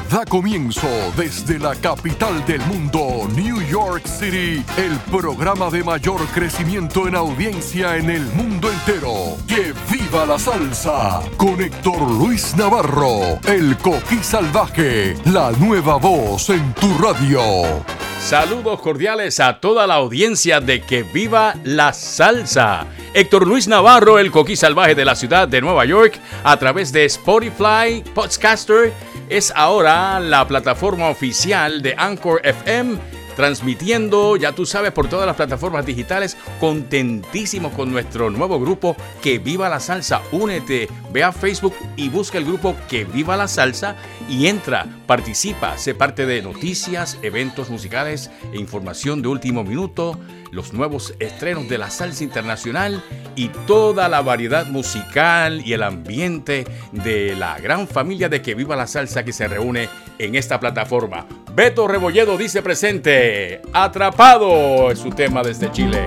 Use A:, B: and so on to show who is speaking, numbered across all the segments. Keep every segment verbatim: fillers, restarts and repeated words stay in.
A: Da comienzo desde la capital del mundo, New York City, el programa de mayor crecimiento en audiencia en el mundo entero. ¡Que viva la salsa! Con Héctor Luis Navarro, el Coquí Salvaje, la nueva voz en tu radio.
B: Saludos cordiales a toda la audiencia de Que Viva la Salsa. Héctor Luis Navarro, el Coquí Salvaje de la ciudad de Nueva York, a través de Spotify, Podcaster, es ahora la plataforma oficial de Anchor F M, transmitiendo, ya tú sabes, por todas las plataformas digitales. Contentísimos con nuestro nuevo grupo Que Viva la Salsa. Únete, ve a Facebook y busca el grupo Que Viva la Salsa y entra, participa, sé parte de noticias, eventos musicales e información de último minuto, los nuevos estrenos de la salsa internacional y toda la variedad musical y el ambiente de la gran familia de Que Viva la Salsa que se reúne en esta plataforma. Beto Rebolledo dice presente. Atrapado es su tema desde Chile.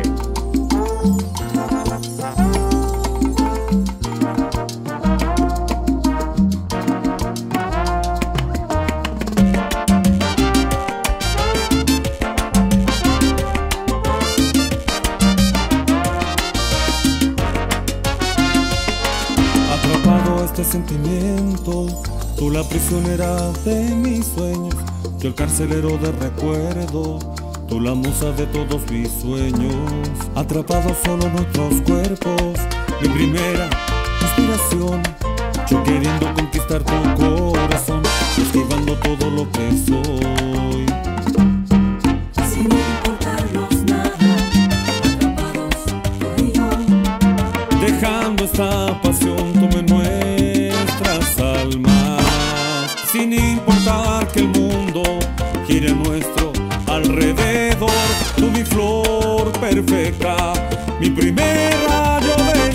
C: Atrapado este sentimiento, tú la prisionera de mis sueños, yo el carcelero de recuerdo, tú la musa de todos mis sueños. Atrapados solo nuestros cuerpos, mi primera inspiración, yo queriendo conquistar tu corazón, esquivando todo lo que soy.
D: Sin importarnos nada, atrapados tú y yo,
C: dejando esta pasión tome nuestras almas, sin importar que el mundo gire a nuestro alrededor. Tú mi flor perfecta, mi primer rayo de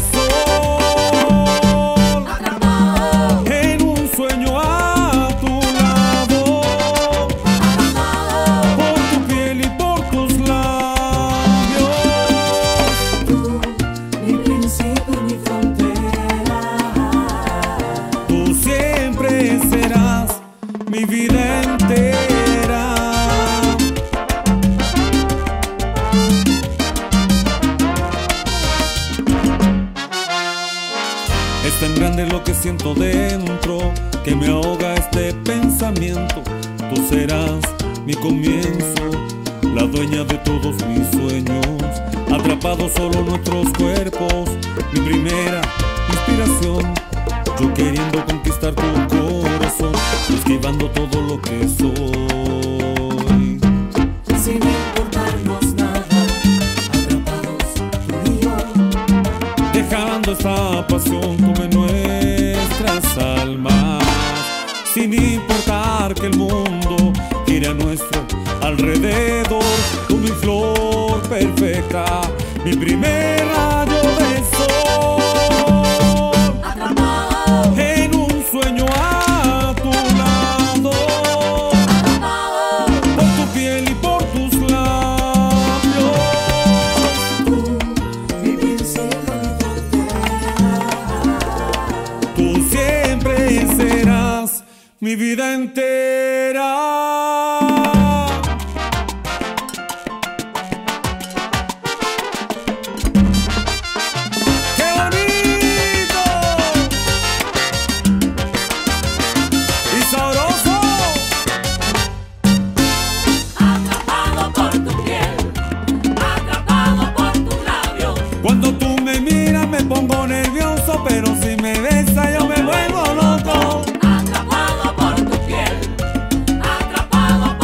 C: sol,
D: atrapado
C: en un sueño a tu lado,
D: atrapado
C: por tu piel y por tus labios.
D: tú, mi principio y mi frontera.
C: Tú siempre serás mi vida entera. Es tan grande lo que siento dentro, que me ahoga este pensamiento. Tú serás mi comienzo, la dueña de todos mis sueños. Atrapados solo nuestros cuerpos, mi primera inspiración, yo queriendo conquistar tu corazón, esquivando todo lo que soy.
D: Sin importarnos nada, atrapados tú y yo,
C: Dejando esta pasión tome nuestras almas, sin importar que el mundo gire a nuestro alrededor. Tú mi flor perfecta, mi primer rayo de sol,
D: atrapado,
C: en un sueño a tu lado,
D: atrapado
C: por tu piel y por tus labios.
D: tú, mi principio y mi frontera.
C: Tú siempre serás mi vida entera. ¡Qué bonito! Y sabroso.
D: Atrapado por tu piel, atrapado por tus labios,
C: Cuando tú me miras me pongo nervioso, pero si me besas yo me vuelvo loco.
D: atrapado por tu piel, atrapado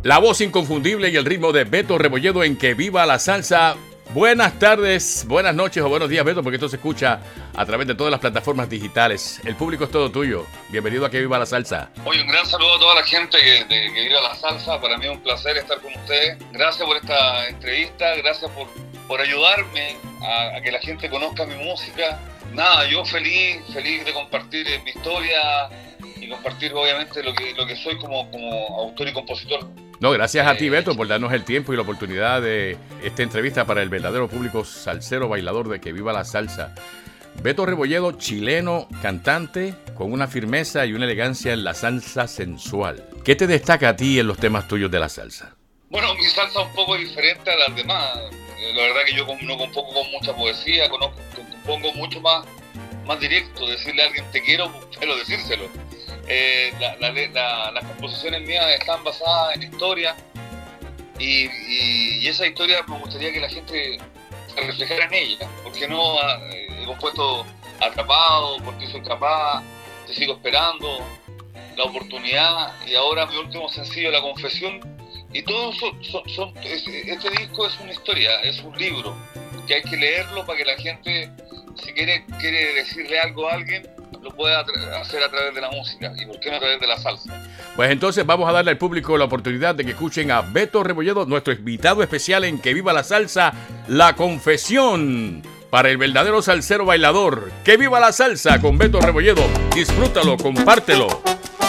B: La voz inconfundible y el ritmo de Beto Rebolledo en Que Viva la Salsa. Buenas tardes, buenas noches o buenos días, Beto, porque esto se escucha a través de todas las plataformas digitales. El público es todo tuyo. Bienvenido a Que Viva la Salsa.
E: Oye, un gran saludo a toda la gente que, de, que viva la salsa. Para mí es un placer estar con ustedes. Gracias por esta entrevista, gracias por, por ayudarme a, a que la gente conozca mi música. Nada, yo feliz, feliz de compartir mi historia y compartir obviamente lo que, lo que soy como, como autor y compositor.
B: No, gracias a ti, Beto, por darnos el tiempo y la oportunidad de esta entrevista para el verdadero público salsero bailador de Que Viva la Salsa. Beto Rebolledo, chileno, cantante, con una firmeza y una elegancia en la salsa sensual. ¿Qué te destaca a ti en los temas tuyos de la salsa?
E: Bueno, mi salsa es un poco diferente a las demás. La verdad que yo no compongo con mucha poesía, conozco, compongo mucho más, más directo, decirle a alguien te quiero, pero decírselo. Eh, la, la, la, las composiciones mías están basadas en historia y, y, y esa historia me gustaría que la gente se reflejara en ella. Porque no eh, he compuesto Atrapado, Por ti soy capaz, Te sigo esperando, La oportunidad y ahora mi último sencillo, La confesión. Y todo son, son, son, este disco es una historia, es un libro que hay que leerlo para que la gente, si quiere, quiere decirle algo a alguien, lo puede hacer a través de la música y por qué no a través de la salsa.
B: Pues entonces vamos a darle al público la oportunidad de que escuchen a Beto Rebolledo, nuestro invitado especial en Que Viva la Salsa, La Confesión, para el verdadero salsero bailador. Que viva la salsa con Beto Rebolledo. Disfrútalo, compártelo.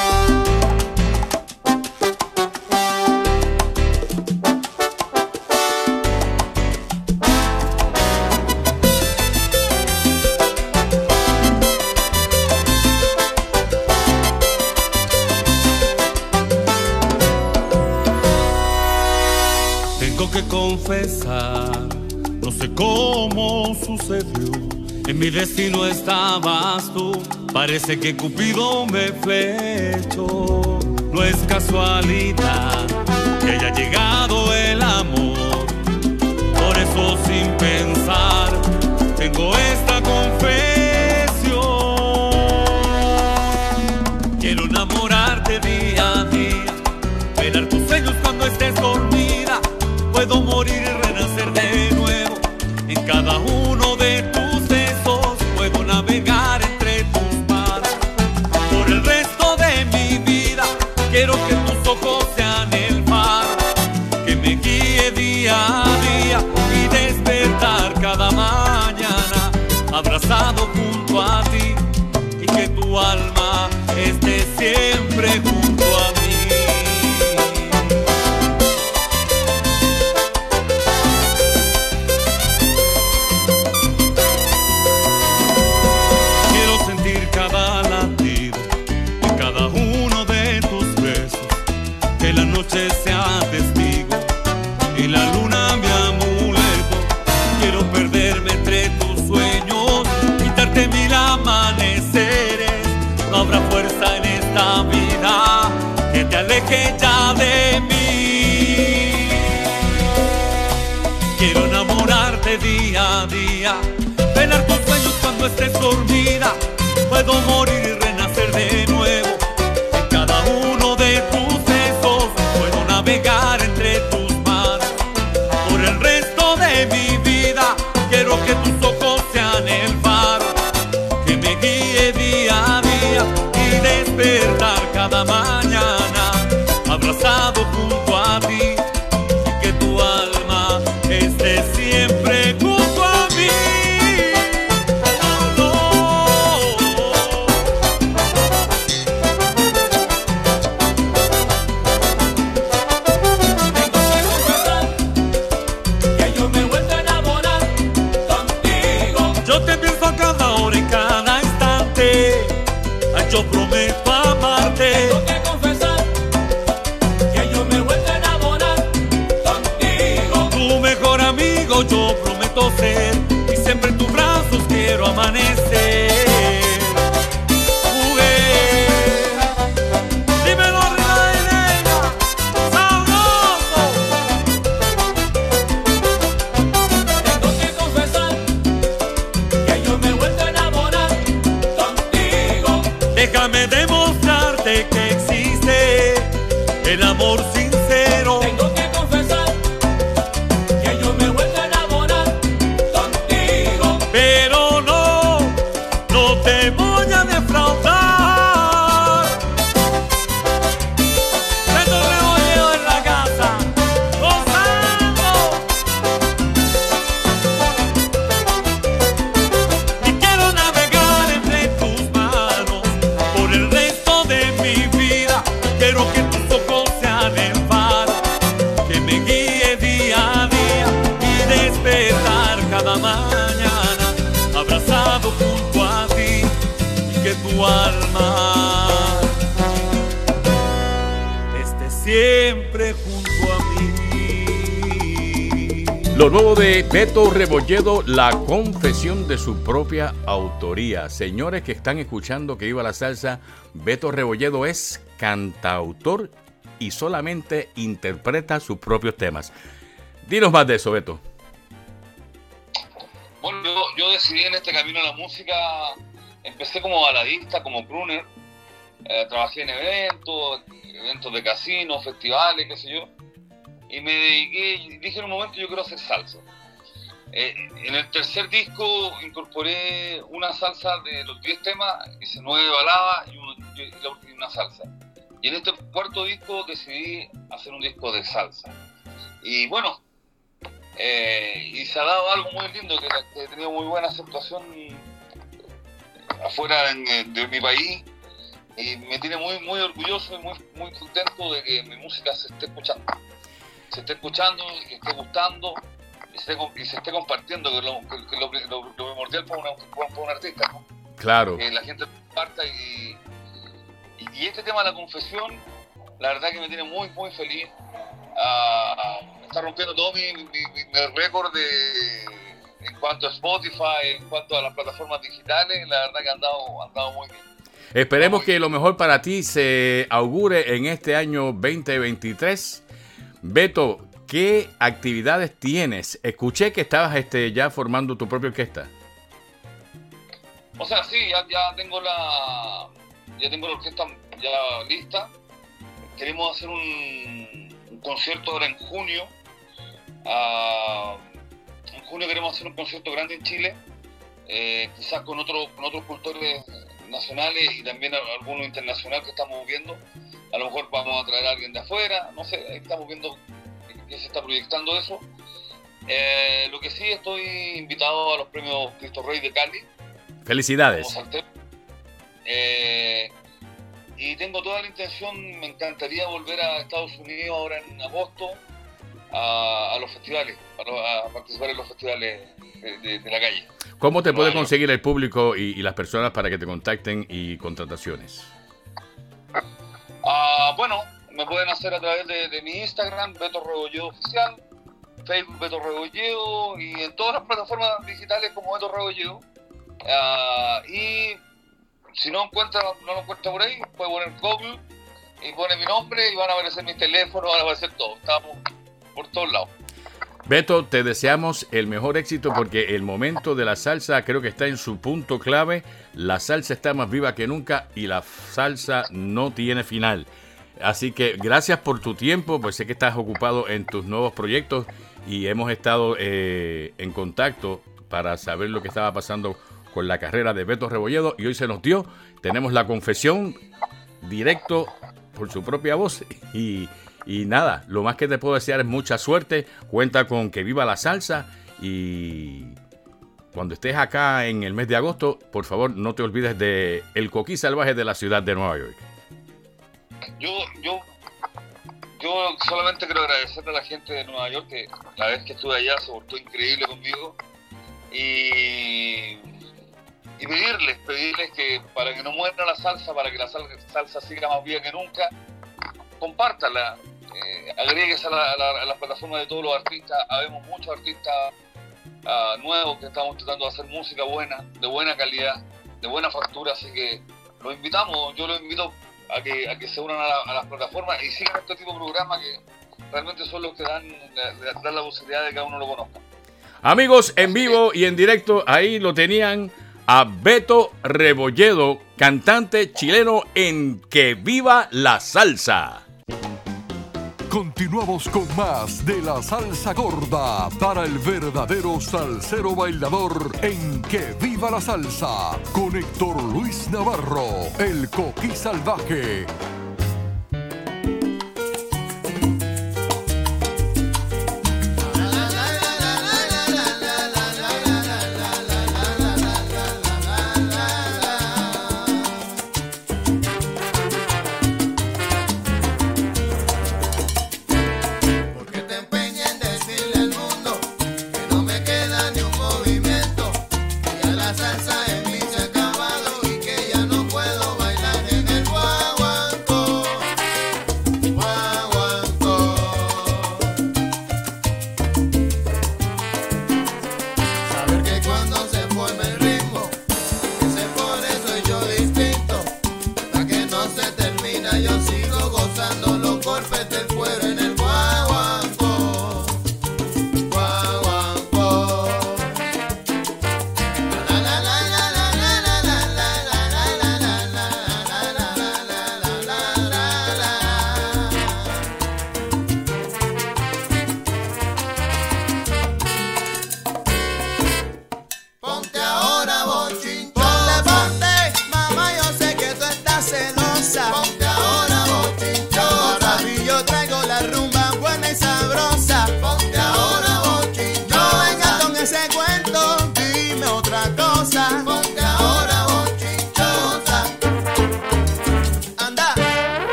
C: Confesar, no sé cómo sucedió, en mi destino estabas tú, parece que Cupido me flechó, no es casualidad que haya llegado el amor, por eso sin pensar tengo esta confesión, quiero enamorarte día a día, velar tus sueños cuando estés dormida. Puedo morir y renacer de nuevo en cada uno de tus besos. Puedo navegar entre tus manos por el resto de mi vida. Quiero que tus ojos sean el faro que me guíe día a día y despertar cada mañana abrazado junto a ti y que tu alma esté siempre junto a mí. Sea testigo y la luna mi amuleto. Quiero perderme entre tus sueños, quitarte mil amaneceres. No habrá fuerza en esta vida que te aleje ya de mí. Quiero enamorarte día a día, velar tus sueños cuando estés dormida. Puedo morir y renacer de nuevo en cada uno de tus navegar entre tus manos por el resto de mi vida. Quiero que tus ojos sean el faro que me guíe día a día y despertar cada mañana abrazado junto a ti y que tu alma esté siempre junto a mí. Yo prometo amarte.
D: Tengo que confesar que yo me he vuelto a enamorar contigo.
C: Tu mejor amigo yo prometo ser y siempre en tus brazos quiero amanecer. Mujer, dímelo reina, sabroso.
D: Tengo que confesar que yo me he vuelto a enamorar contigo.
C: Déjame demostrarte que existe el amor sincero siempre junto a mí.
B: Lo nuevo de Beto Rebolledo, la confesión de su propia autoría. Señores que están escuchando Que Viva la Salsa, Beto Rebolledo es cantautor y solamente interpreta sus propios temas. Dinos más de eso, Beto.
E: Bueno, yo, yo decidí en este camino de la música, empecé como baladista, como crooner, eh, trabajé en eventos, eventos de casinos, festivales, qué sé yo, y me dediqué, dije en un momento yo quiero hacer salsa. Eh, en el tercer disco incorporé una salsa de los diez temas, hice nueve baladas y, un, y una salsa. Y en este cuarto disco decidí hacer un disco de salsa. Y bueno, eh, y se ha dado algo muy lindo, que, que he tenido muy buena aceptación afuera en, de mi país, y me tiene muy muy orgulloso y muy, muy contento de que mi música se esté escuchando. Se esté escuchando, que esté gustando y se, y se esté compartiendo, que es lo, que, que lo, lo, lo primordial para, una, para un artista, ¿no?
B: Claro.
E: Que la gente comparta y, y, y este tema de la confesión, la verdad que me tiene muy muy feliz. Uh, está rompiendo todo mi, mi, mi, mi récord de, en cuanto a Spotify, en cuanto a las plataformas digitales, la verdad que han dado, han dado muy bien.
B: Esperemos que lo mejor para ti se augure en este año veinte veintitrés. Beto, ¿qué actividades tienes? Escuché que estabas este, ya formando tu propia orquesta.
E: O sea, sí, ya, ya tengo la ya tengo la orquesta ya lista. Queremos hacer un, un concierto ahora en junio. Uh, en junio queremos hacer un concierto grande en Chile, eh, quizás con, otro, con otros cultores nacionales y también algunos internacionales que estamos viendo. A lo mejor vamos a traer a alguien de afuera, no sé, estamos viendo que se está proyectando eso. Eh, lo que sí, estoy invitado a los premios Cristo Rey de Cali.
B: Felicidades.
E: Eh, y tengo toda la intención, me encantaría volver a Estados Unidos ahora en agosto a, a los festivales, a, a participar en los festivales de, de, de la calle.
B: ¿Cómo te puede conseguir el público y, y las personas para que te contacten y contrataciones?
E: Uh, bueno, me pueden hacer a través de, de mi Instagram, Beto Rebolledo Oficial, Facebook Beto Rebolledo y en todas las plataformas digitales como Beto Rebolledo. Uh, y si no encuentra, no lo encuentra por ahí, puede poner Google y pone mi nombre y van a aparecer mis teléfonos, van a aparecer todo. Estamos por todos lados.
B: Beto, te deseamos el mejor éxito porque el momento de la salsa creo que está en su punto clave. La salsa está más viva que nunca y la salsa no tiene final. Así que gracias por tu tiempo, pues sé que estás ocupado en tus nuevos proyectos y hemos estado eh, en contacto para saber lo que estaba pasando con la carrera de Beto Rebolledo y hoy se nos dio. Tenemos la confesión directo por su propia voz y... Y nada, lo más que te puedo desear es mucha suerte. Cuenta con Que Viva la Salsa. Y cuando estés acá en el mes de agosto, por favor, no te olvides de El Coquí Salvaje de la ciudad de Nueva York.
E: Yo, yo, yo solamente quiero agradecerle a la gente de Nueva York que la vez que estuve allá se portó increíble conmigo. Y, y pedirles, pedirles que para que no muera la salsa, para que la salsa siga más viva que nunca, compártala. Eh, agréguese a la, a, la, a la plataforma de todos los artistas. Habemos muchos artistas uh, nuevos que estamos tratando de hacer música buena, de buena calidad, de buena factura, así que los invitamos, yo los invito a que, a que se unan a, la, a las plataformas y sigan este tipo de programas que realmente son los que dan, dan la posibilidad de que cada uno lo conozca.
B: Amigos, en vivo y en directo, ahí lo tenían a Beto Rebolledo, cantante chileno en Que Viva la Salsa.
A: Continuamos con más de la salsa gorda para el verdadero salsero bailador en Que Viva la Salsa con Héctor Luis Navarro, el Coquí Salvaje.
F: Salsa en mí se ha acabado y que ya no puedo bailar en el guagua.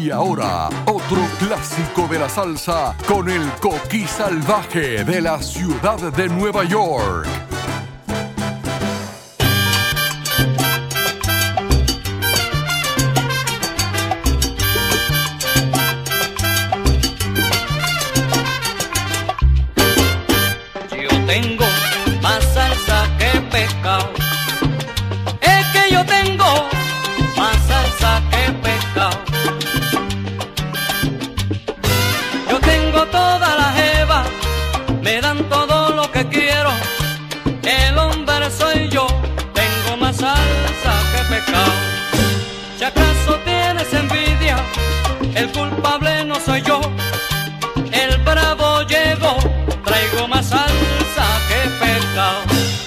A: Y ahora, otro clásico de la salsa con el Coquí Salvaje de la ciudad de Nueva York.
F: Yo tengo más salsa que pescado. Es que yo tengo más salsa que pescado. Yo tengo toda la jeva, me dan todo lo que quiero. El hombre soy yo, tengo más salsa que pescado. Si acaso tienes envidia, el culpable no soy yo. El bravo llegó, traigo más salsa que pescado.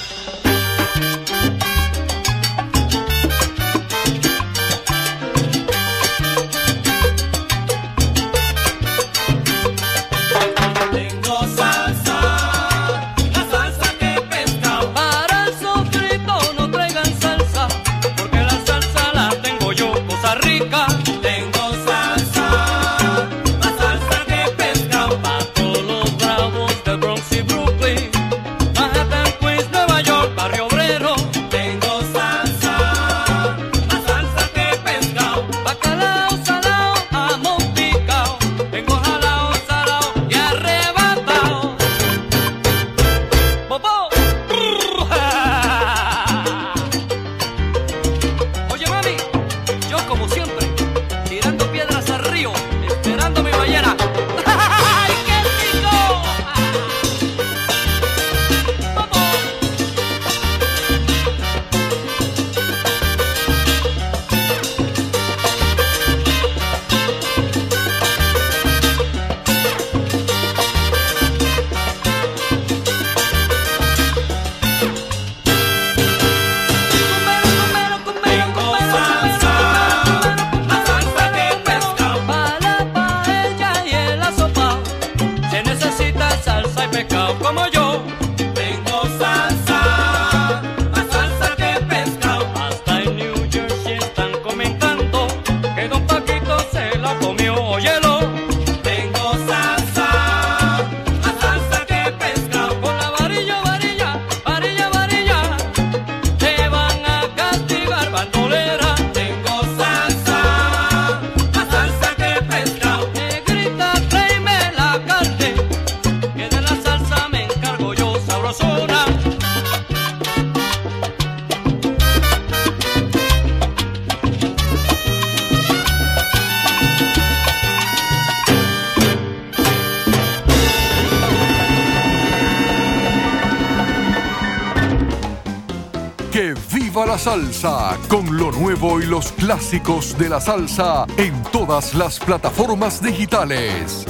A: ¡Que viva la salsa! Con lo nuevo y los clásicos de la salsa en todas las plataformas digitales.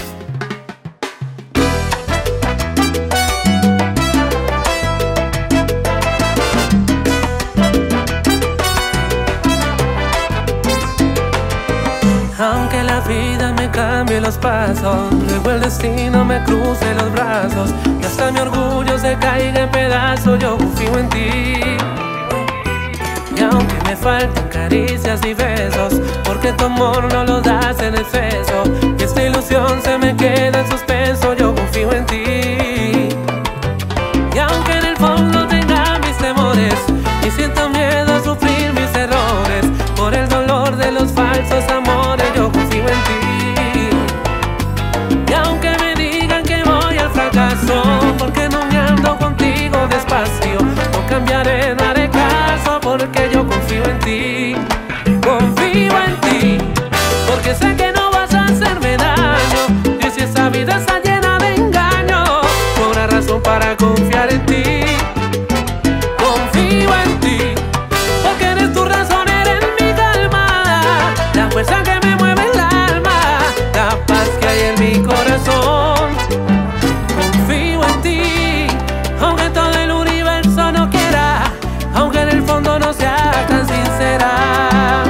G: Aunque la vida me cambie los pasos, luego el destino me cruce los brazos y hasta mi orgullo se caiga en pedazos, yo confío en ti. Y aunque me faltan caricias y besos, porque tu amor no lo das en exceso, y esta ilusión se me queda en suspenso, yo confío en ti. Y aunque en el fondo tenga mis temores y sienta miedo a sufrir mis errores, por el dolor de los falsos amores, yo confío en ti. Y aunque me digan que voy al fracaso, porque no me ando contigo despacio, no cambiaré, no haré caso, porque yo confío en ti. Confío en ti, porque sé que no vas a hacerme daño, y si esa vida está llena de engaño, no habrá razón para confiar en ti. Confío en ti, porque eres tu razón, eres mi calma, la fuerza que me mueve el alma, la paz que hay en mi corazón. Confío en ti, aunque todo el universo no quiera, aunque en el fondo no sea tan sincera.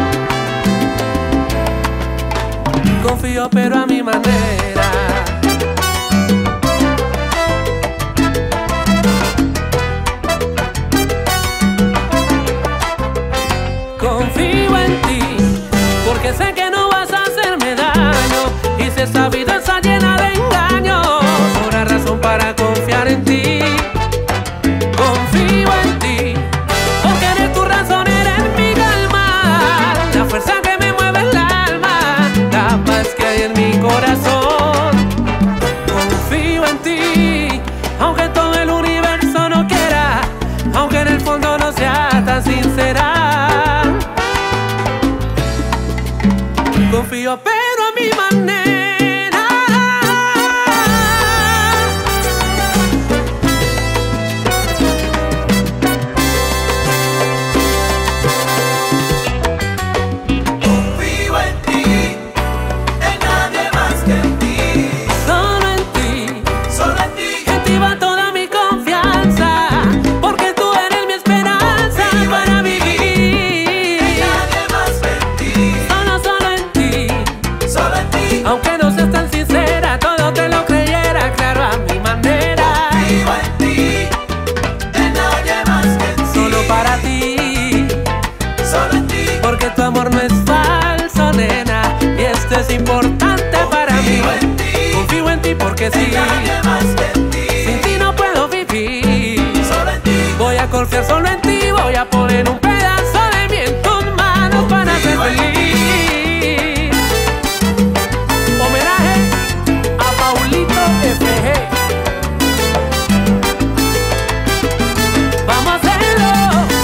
G: Confío pero a mi manera. Confío en ti, porque sé que no vas a hacerme daño, confío pero a mi manera. Es importante para mí. Confío en ti porque sí. Sin ti no puedo vivir. Voy a confiar solo en ti. Voy a poner un pedazo de mí en tus manos para ser feliz. Homenaje a Paulito F G. Vamos a hacerlo.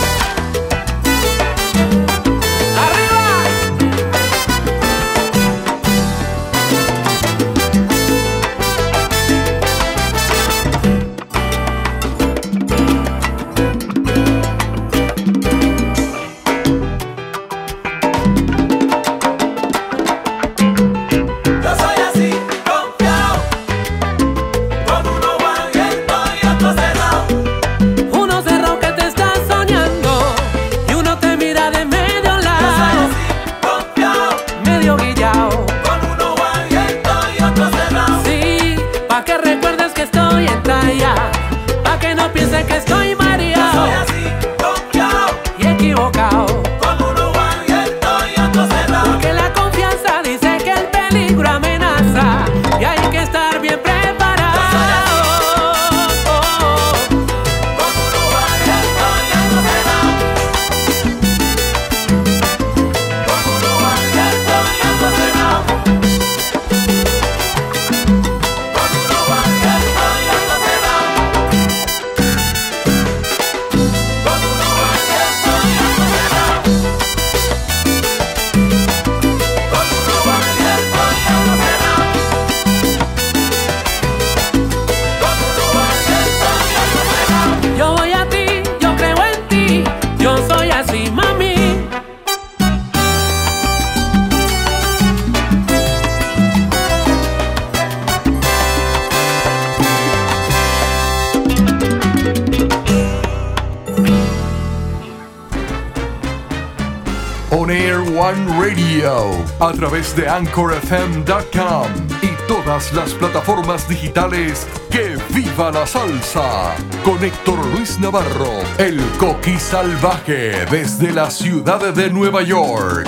A: On Air One Radio, a través de Anchor F M punto com y todas las plataformas digitales. ¡Que viva la salsa! Con Héctor Luis Navarro, el Coqui Salvaje, desde la ciudad de Nueva York.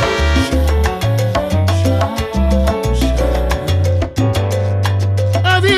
H: Adiós.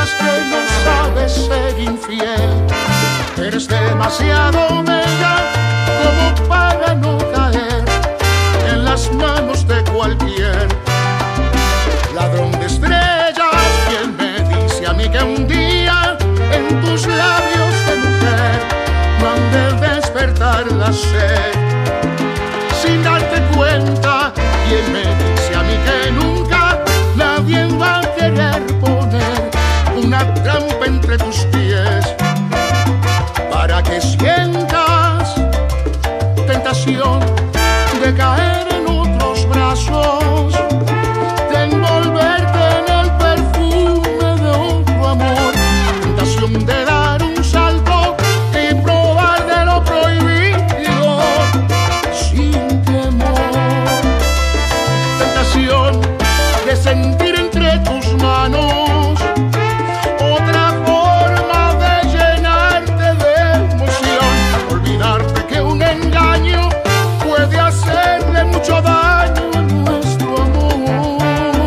H: es que no sabes ser infiel. Eres demasiado bella como para no caer en las manos de cualquier ladrón de estrellas. ¿Quién me dice a mí que un día en tus labios de mujer no han de despertar la sed? Sin darte cuenta, ¿quién me dice a mí que nunca nadie va a querer poner una trampa entre tus pies para que sientas tentación de caer en otros brazos, de envolverte en el perfume de otro amor, tentación de dar un salto y probar de lo prohibido sin temor, tentación de sentir entre tus manos otra forma de llenarte de emoción, olvidarte que un engaño puede hacerle mucho daño a nuestro amor.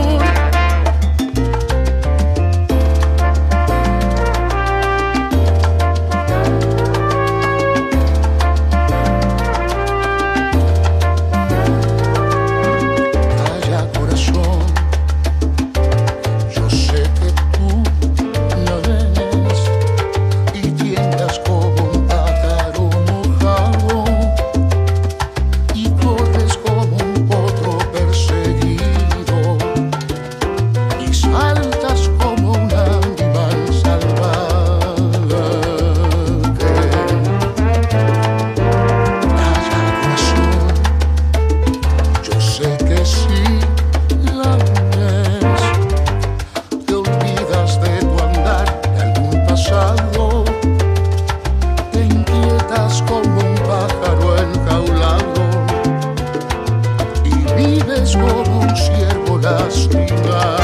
H: Calla, corazón, yo sé que tú no ves y tiendas como un pájaro mojado y corres como un potro perseguido y saltas como un animal salvaje. Calla, corazón, yo sé que sí la ves. Te olvidas de tu andar, de algún pasado, te inquietas como un pájaro enjaulado y vives como un ciervo lastimado.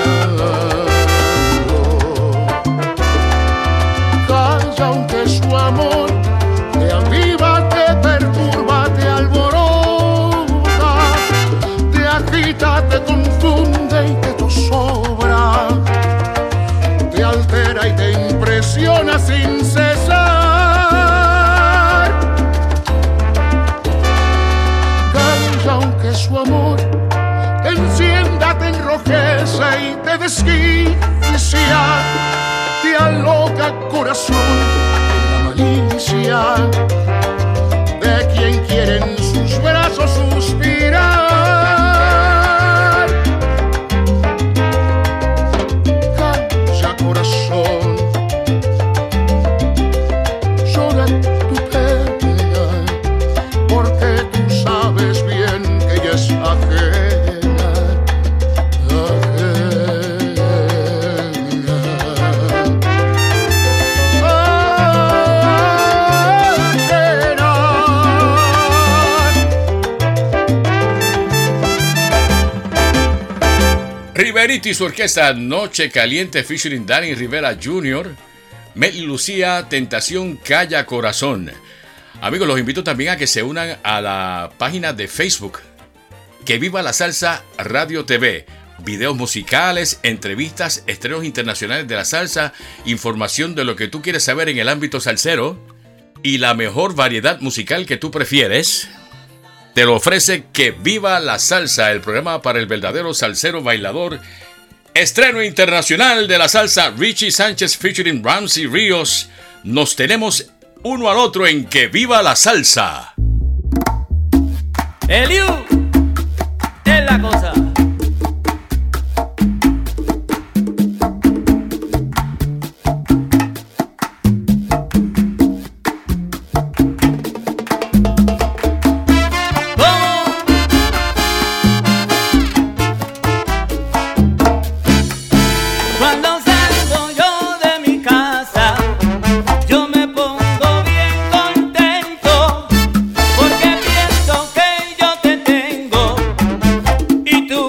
H: Calla, aunque su amor te aviva, te perturba, te alborota, te agita, te confunde y te zozobra, te altera y te impresiona sin cesar. Calla, aunque su amor te encienda, te enrojece y te desquicia, te aloca, corazón, en la malicia de quien quiere en sus brazos suspirar. Calla, corazón, llora tu pena, porque tú sabes bien que ella es ajena, ajena.
B: Riverito y su orquesta Noche Caliente featuring Danny Rivera junior Mel Lucía, Tentación, Calla Corazón. Amigos, los invito también a que se unan a la página de Facebook Que Viva la Salsa Radio T V. Videos musicales, entrevistas, estrenos internacionales de la salsa, información de lo que tú quieres saber en el ámbito salsero y la mejor variedad musical que tú prefieres. Te lo ofrece Que Viva la Salsa, el programa para el verdadero salsero bailador. Estreno internacional de la salsa, Richie Sánchez featuring Ramsey Ríos. Nos tenemos uno al otro en Que Viva la Salsa.
F: Eliu es la cosa.
I: Cuando salgo yo de mi casa, yo me pongo bien contento, porque pienso que yo te tengo y tú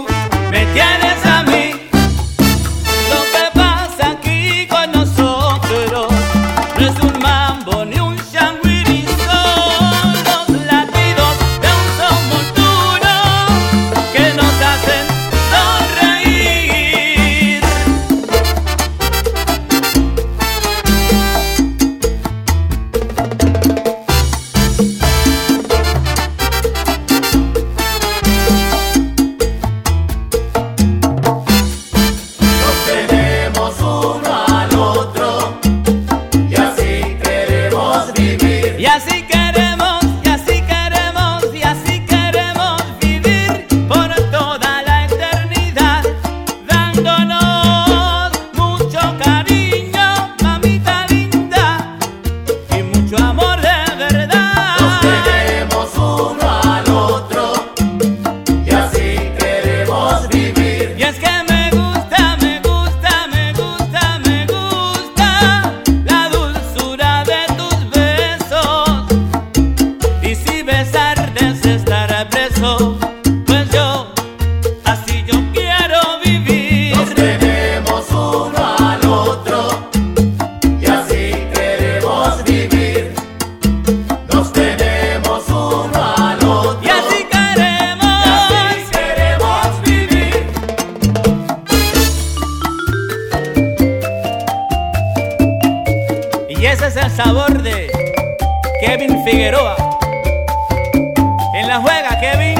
I: es el sabor de Kevin Figueroa. En la juega, Kevin.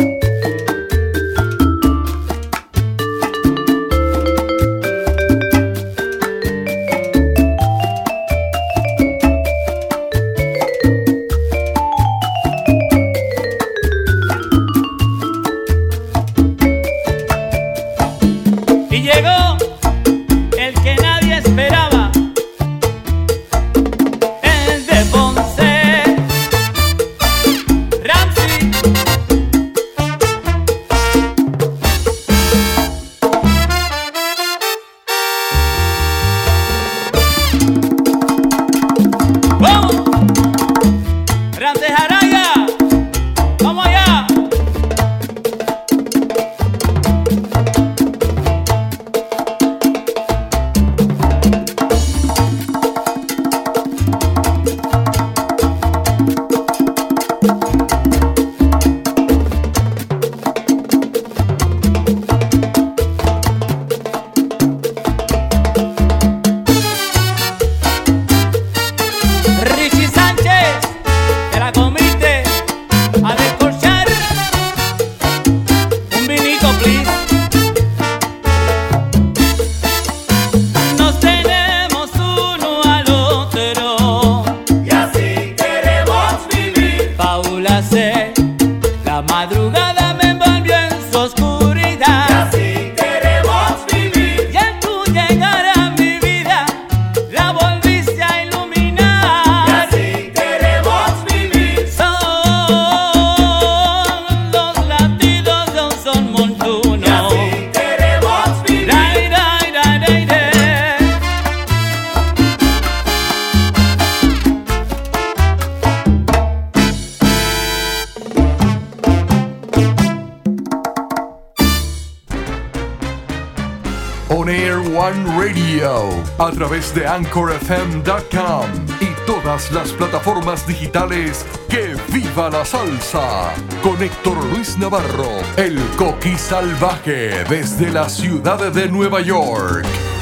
I: Y llegó el que nadie esperaba. El de Ponce, Ramsey. ¡Vamos! Ramsey Araya. ¡Vamos allá! Richie Sánchez, te la comiste a descorchar. Un vinito, please. Nos tenemos uno al otro y así queremos vivir. Paula sé, la madrugada me envolvió en su oscuridad y así queremos vivir. Y al tú llegar a mi vida, la volviste a iluminar y así queremos vivir. Son los latidos de un son montuno y así queremos vivir. Dai, dai, dai, dai, dai.
A: On Air One Radio, a través de Anchor F M punto com y todas las plataformas digitales. ¡Que viva la salsa! Con Héctor Luis Navarro, el Coqui Salvaje, desde la ciudad de Nueva York.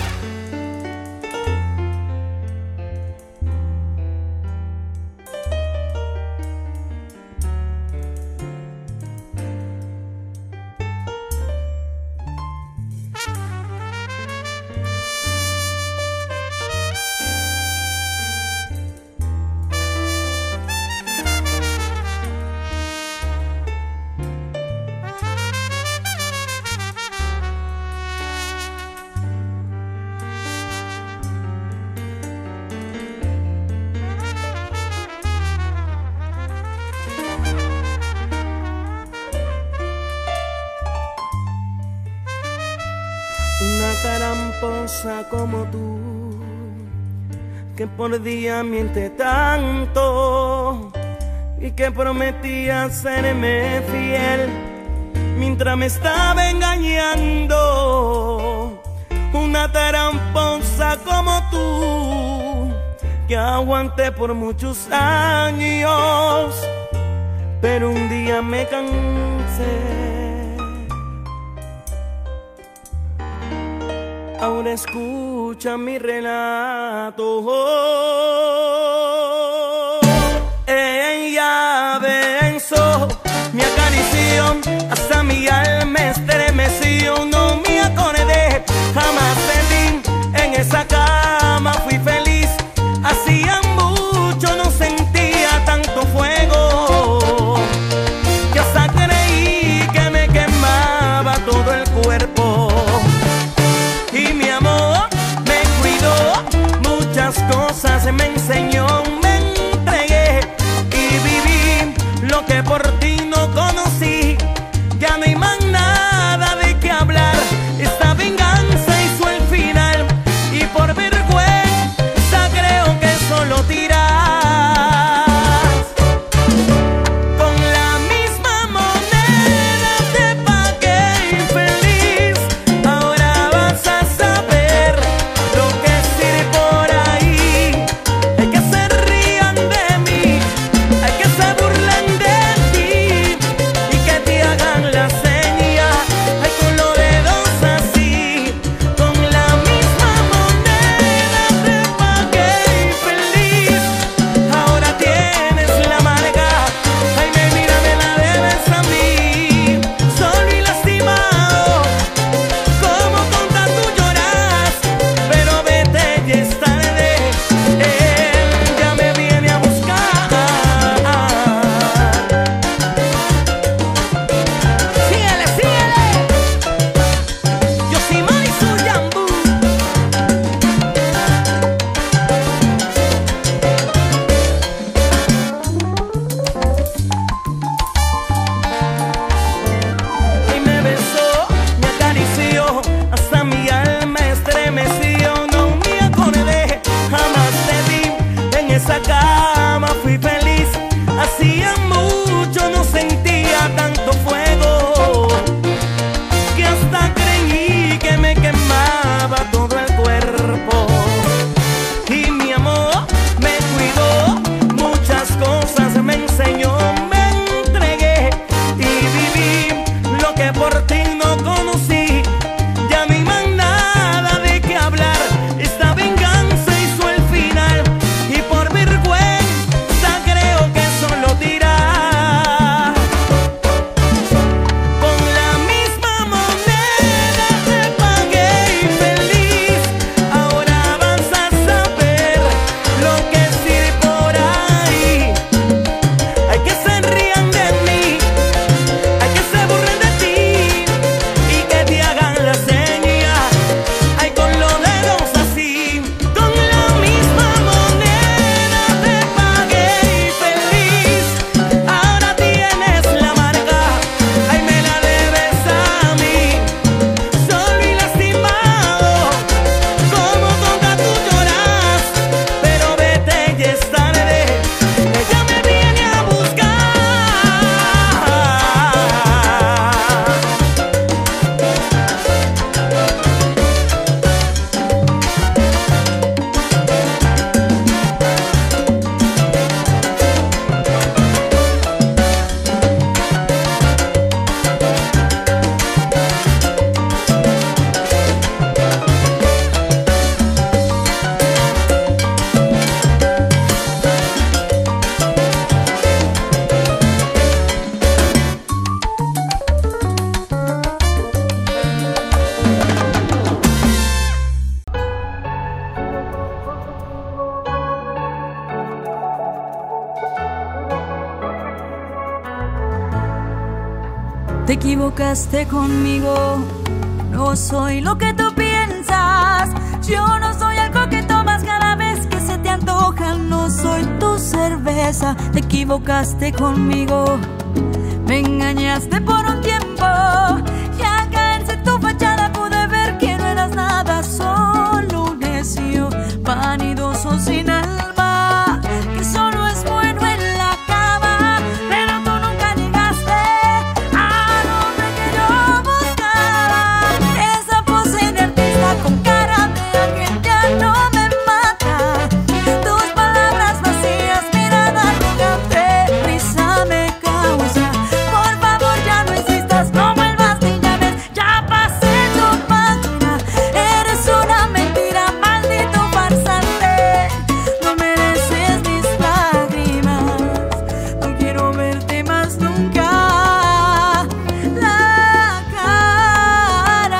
J: Una tramposa como tú, que por día miente tanto y que prometía serme fiel mientras me estaba engañando. Una tramposa como tú, que aguanté por muchos años, pero un día me cansé. Ahora escucha mi relato. Ella pensó, me acarició, hasta mi alma estremeció. No me acordé jamás de ti, en esa cama fui feliz. Hacía mucho no sentía tanto fuego, que hasta creí que me quemaba todo el cuerpo. Y mi amor me cuidó, muchas cosas me enseñó, me entregué y viví lo que por ti no conocí. Ya no hay más nada de qué hablar, esta venganza hizo el final y por vergüenza creo que solo tiras. Con la misma moneda te pagué infeliz, ahora vas a saber lo que es ir por ahí. Hay
K: Te equivocaste conmigo, no soy lo que tú piensas. Yo no soy algo que tomas cada vez que se te antoja. No soy tu cerveza. Te equivocaste conmigo, me engañaste por un tiempo. Y al caerse tu fachada pude ver que no eras nada, solo un necio, vanidoso sin alma, que solo es bueno en la cama. Pero tú nunca llegaste al hombre que yo buscaba. Esa pose de artista con cara de ángel ya no me mata. Tus palabras vacías, mirada arrogante, risa me causa. Por favor ya no insistas, no vuelvas ni llames, ya pasé tu página. Eres una mentira, maldito farsante. No mereces mis lágrimas, no quiero verte más nunca la cara.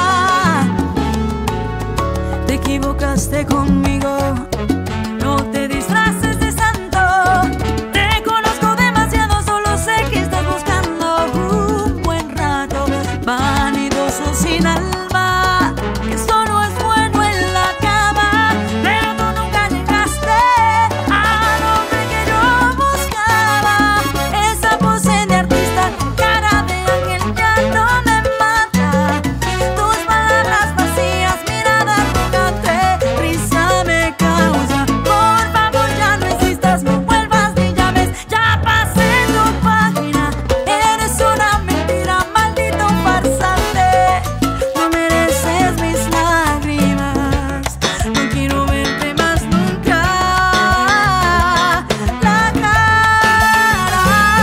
K: Te equivocaste conmigo, no te disfraces de santo. Te conozco demasiado, solo sé que estás buscando un buen rato, vanidoso sin alma, que solo es bueno en la cama. Pero tú nunca llegaste al hombre que yo buscaba. Esa pose de artista con cara de ángel ya no me mata. Tus palabras vacías, mirada arrogante, risa me causa. Por favor ya no insistas, no vuelvas ni llames, ya pasé tu página. Eres una mentira, maldito farsante. No mereces mis lágrimas, no quiero verte más nunca la cara.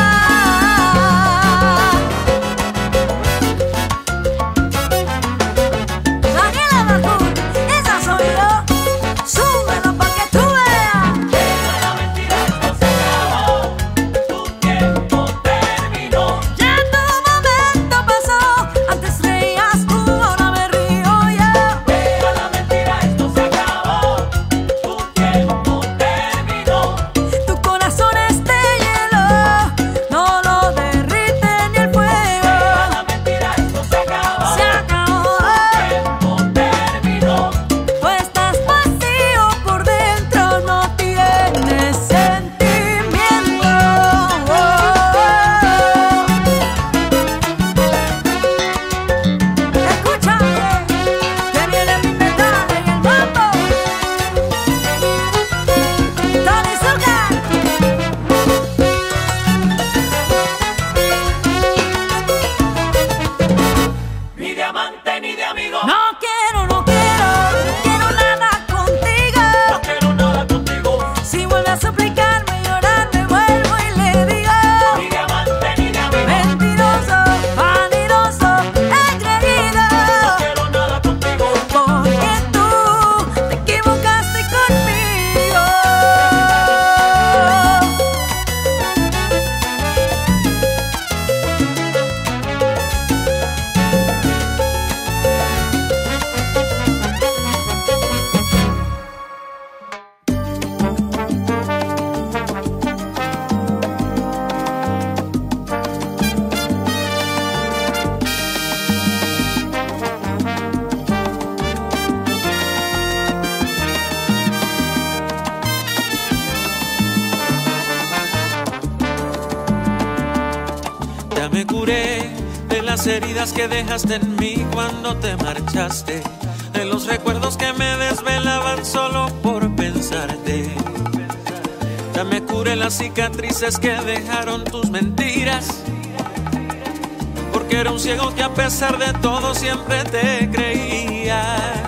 K: Daniela Bajún, esa soy yo. Súbelo pa' que tú veas.
D: Deja la mentira, esto se acabó. Tu tiempo terminó.
K: Ya tu momento pasó. Antes reías tú, ahora me río yo.
D: Deja la mentira, esto se acabó. Tu tiempo terminó.
K: Tu corazón es de hielo, no lo derrite ni el fuego.
D: Deja la mentira, esto se acabó.
K: Se acabó.
D: Tu tiempo terminó.
K: Tú estás vacío por dentro, no tienes sentimiento. Escúchame, que viene mi metal en el mambo. Tony Zucker.
D: Ni de amante ni de amigo.
K: No quiero, no quiero, no quiero nada contigo.
D: No quiero nada contigo.
K: Si vuelve a suplicarme y llorar, me vuelvo y le digo:
D: Ni de amante ni de amigo.
K: mentiroso, vanidoso, engreído.
D: No quiero nada contigo.
K: Porque tú te equivocaste conmigo.
L: Ya me curé de las heridas que dejaste en mí cuando te marchaste, de los recuerdos que me desvelaban solo por pensarte. Ya me curé las cicatrices que dejaron tus mentiras, porque era un ciego que a pesar de todo siempre te creía.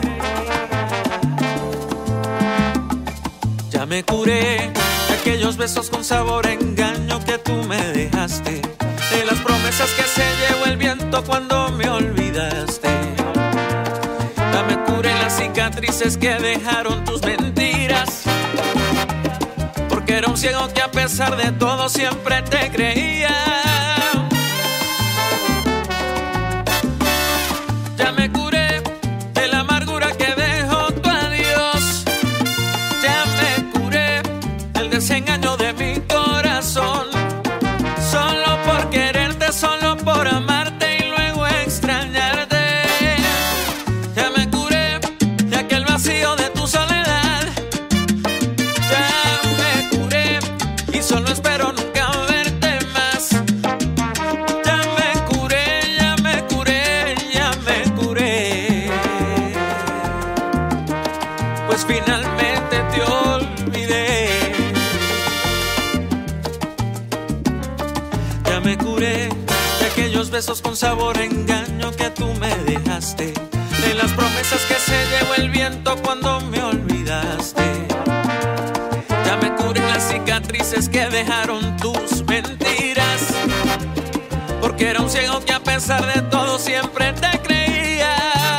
L: Ya me curé de aquellos besos con sabor a engaño que tú me dejaste, de las promesas que se llevó el viento cuando me olvidaste. Ya me curé las cicatrices que dejaron tus mentiras, porque era un ciego que a pesar de todo siempre te creía. Ya me curé de la amargura que dejó tu adiós. Ya me curé del desengaño de mi corazón, solo por quererte, solo por amarte. besos con sabor a engaño que tú me dejaste, de las promesas que se llevó el viento cuando me olvidaste. Ya me curé las cicatrices que dejaron tus mentiras, porque era un ciego que a pesar de todo siempre te creía.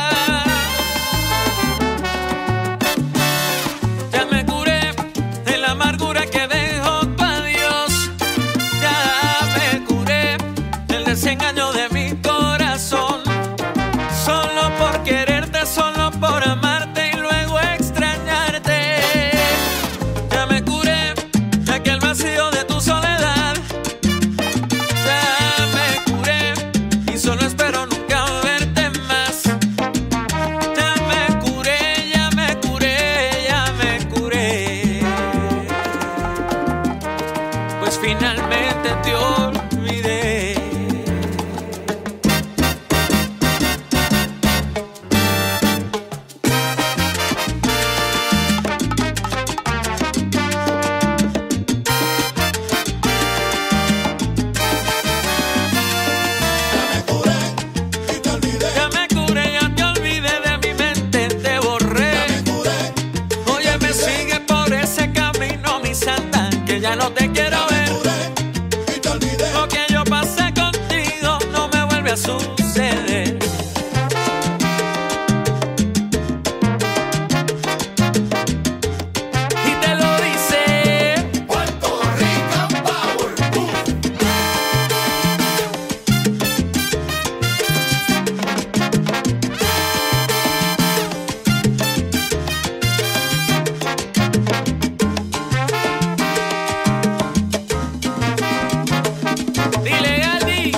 L: Ya me curé de la amargura que dejó tu adiós. Ya me curé del desengaño de mi corazón, solo por quererte, solo por amarte y luego extrañarte. Ya me curé de aquel vacío de tu soledad. Ya me curé y solo espero nunca verte más. Ya me curé, ya me curé, ya me curé, pues finalmente te olvidé. Ya me curé, ya te olvidé, de mi mente te borré. Oye, me sigue por ese camino, mi santa, que ya no te quiero ver. Lo que yo pasé contigo no me vuelve a suceder. Y te lo dice Puerto Rican Power. Dile Andy.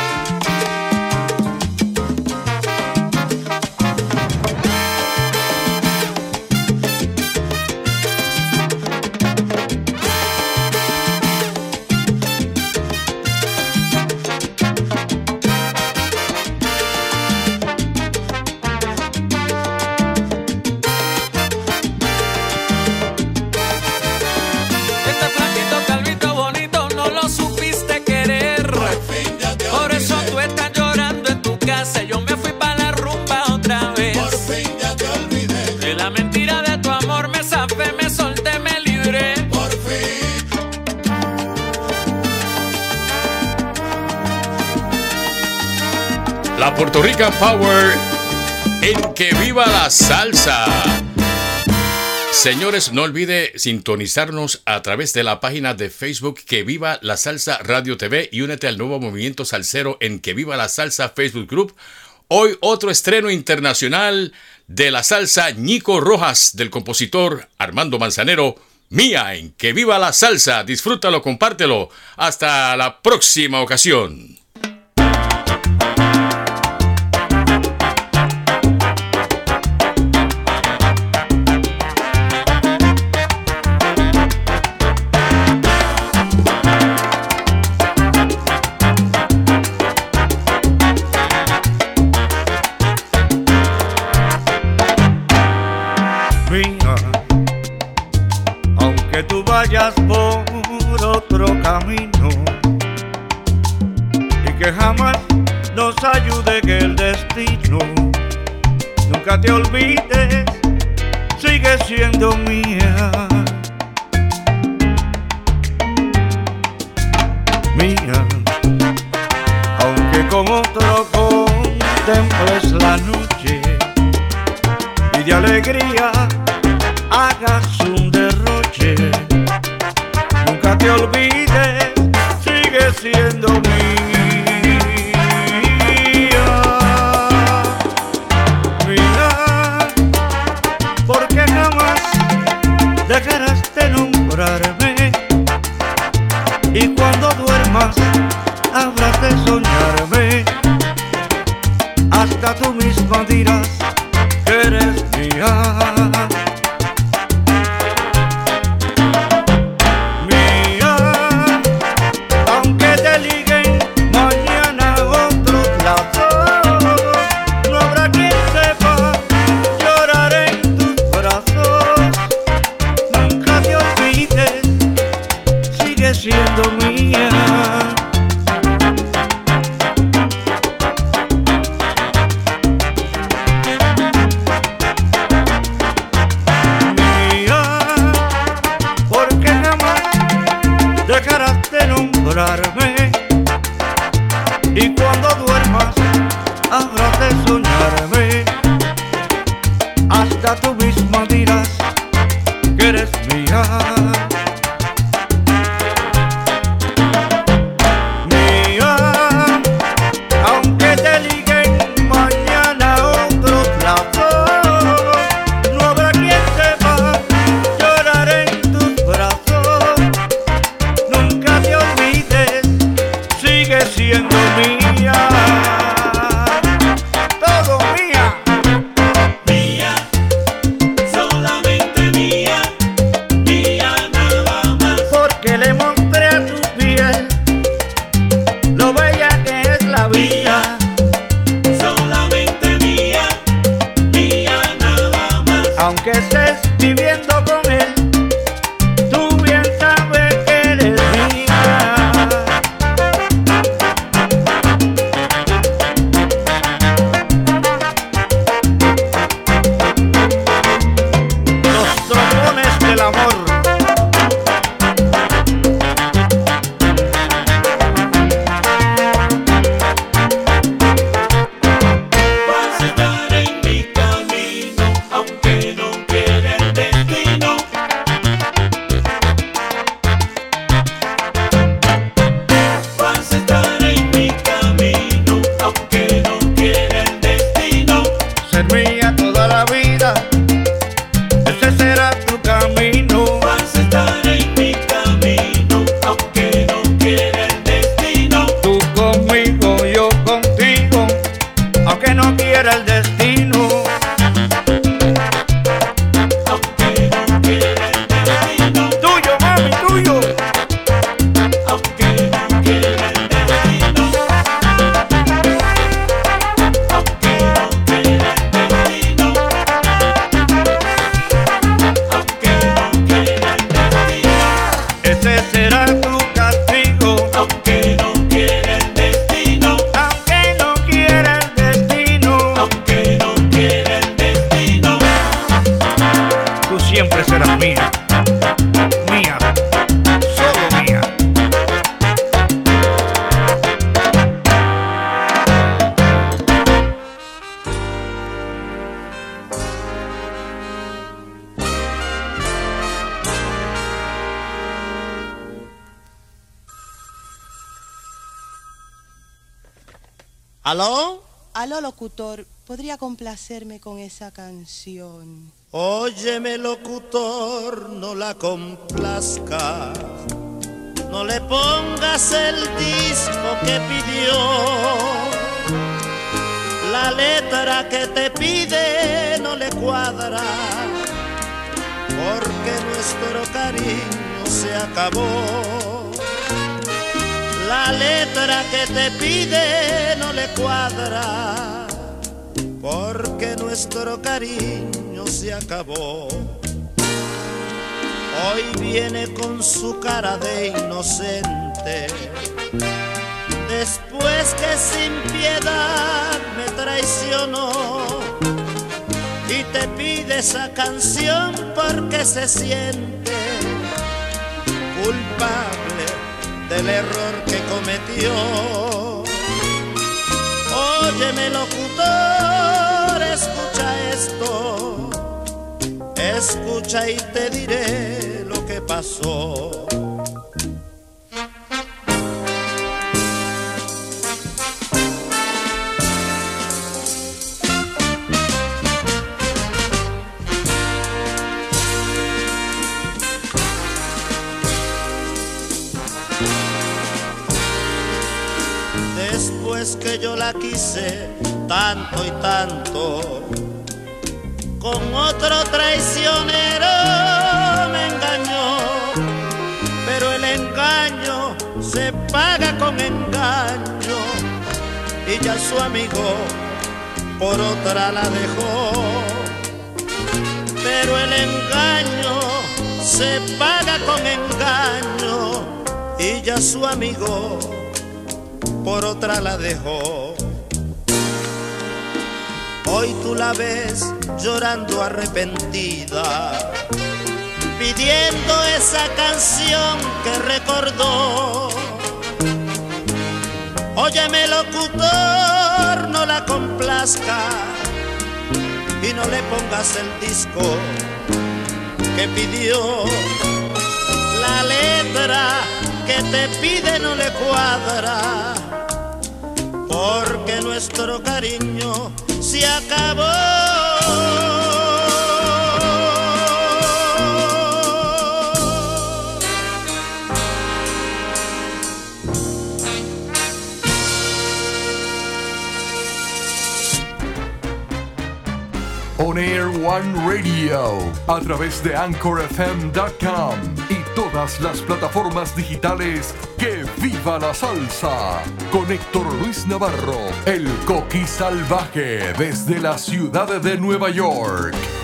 L: Este flaquito, calvito, bonito, no lo supiste querer. Por eso tú estás llorando en tu casa. Yo me fui para la rumba otra vez. Por fin ya te olvidé. De la mentira de tu amor me zafé, me solté, me libré. Por fin.
B: La Puerto Rican Power en Que Viva la Salsa. Señores, no olvide sintonizarnos a través de la página de Facebook Que Viva la Salsa Radio T V y únete al nuevo movimiento salsero en Que Viva la Salsa Facebook Group. Hoy otro estreno internacional de la salsa Ñico Rojas del compositor Armando Manzanero. Mía en Que Viva la Salsa. Disfrútalo, compártelo. Hasta la próxima ocasión.
M: Mía, aunque tú vayas por otro camino y que jamás nos ayude que el destino, nunca te olvides, sigue siendo mía. Mía, aunque con otro contemples la noche y de alegría hagas un derroche, nunca te olvides, sigue siendo mía. Mía, porque jamás dejarás de nombrarme y cuando duermas habrás de soñarme. Hasta tú misma dirás que eres mía. Mía, aunque te liguen mía. Mía, aunque te liguen mañana a otro lado, no habrá quien sepa llorar en tus brazos. Nunca te olvides, sigue siendo mía. Todo mía.
I: Mía, solamente mía, mía nada más.
M: Porque le mostré a tu piel lo bella que es la vida.
I: Solamente mía, mía nada más.
M: Aunque estés viviendo con él, tú bien sabes que eres mía. Los trombones del amor.
I: Vas a estar en mi camino, aunque no quiera el destino. Vas a estar en mi camino, aunque no quiera el destino.
M: Ser mía toda la vida, ese será tu camino.
I: Vas a estar en mi camino, aunque no quiera el destino.
M: Tú conmigo, yo contigo, aunque no quiera el destino.
I: Aunque no quiera el destino.
M: Tuyo, mami, tuyo.
I: Aunque no quiera el destino. Aunque no quiera el destino. Aunque no quiera el destino.
M: Ese será tu castigo,
I: Aunque no quiera el destino.
M: aunque no quiera el destino.
I: Aunque no quiera el destino.
M: Tú siempre serás mía, mía, solo mía.
N: ¿Aló?
O: Aló, locutor, ¿podría complacerme con esa canción?
N: Óyeme, locutor, no la complazcas. No le pongas el disco que pidió. La letra que te pide no le cuadra, porque nuestro cariño se acabó. La letra que te pide no le cuadra, porque nuestro cariño se acabó. Hoy viene con su cara de inocente, después que sin piedad me traicionó, y te pide esa canción porque se siente culpable del error que cometió. Óyeme, locutor, escucha esto, escucha y te diré lo que pasó. Después que yo la quise tanto y tanto, con otro traicionero me engañó, pero el engaño se paga con engaño, y ya su amigo por otra la dejó. Pero el engaño se paga con engaño, y ya su amigo por otra la dejó. Hoy tú la ves llorando arrepentida, pidiendo esa canción que recordó. Óyeme, locutor, no la complazca y no le pongas el disco que pidió. La letra que te pide no le cuadra, porque nuestro cariño se acabó.
A: On Air One Radio, a través de Anchor F M punto com y todas las plataformas digitales. ¡Que viva la salsa! Con Héctor Luis Navarro, el Coqui Salvaje, desde la ciudad de Nueva York.